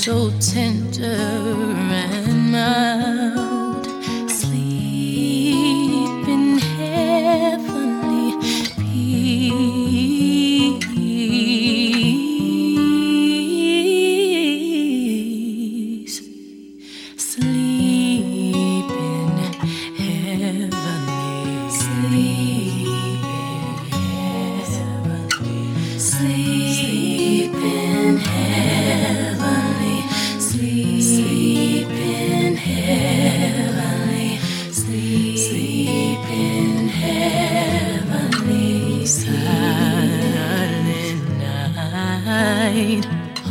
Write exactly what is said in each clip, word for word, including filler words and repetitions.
so tender and mild. Sleep in heavenly peace. Sleep in heavenly sleep in heavenly sleep in heavenly sleep sleep in heavenly sleep sleep in heavenly silent night,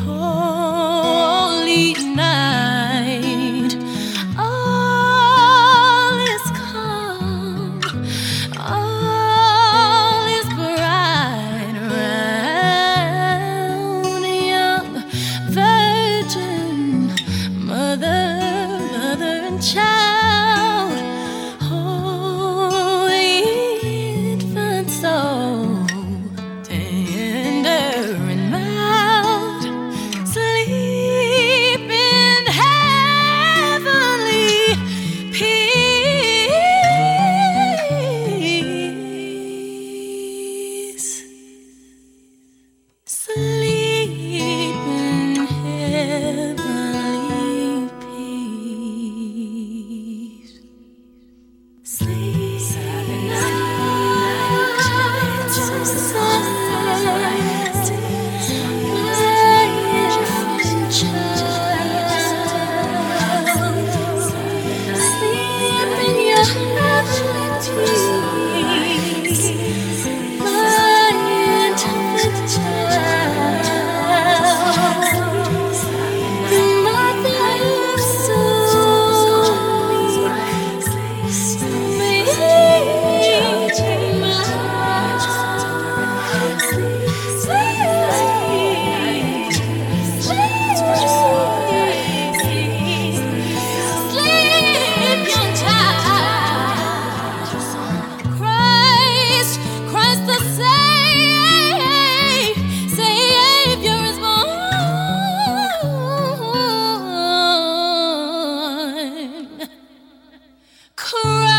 holy night. All is calm, all is bright around a young virgin, mother, mother and child. Oh, infant soul, tender and mild. Sleep in heavenly peace. Sleep in heavenly peace. Sleep. Silent night, silent night, silent child. Sleep in your heavenly peace, my infant child. The mother of soul, make my sleep, young child. Christ, Christ the Savior, Savior is born. Christ.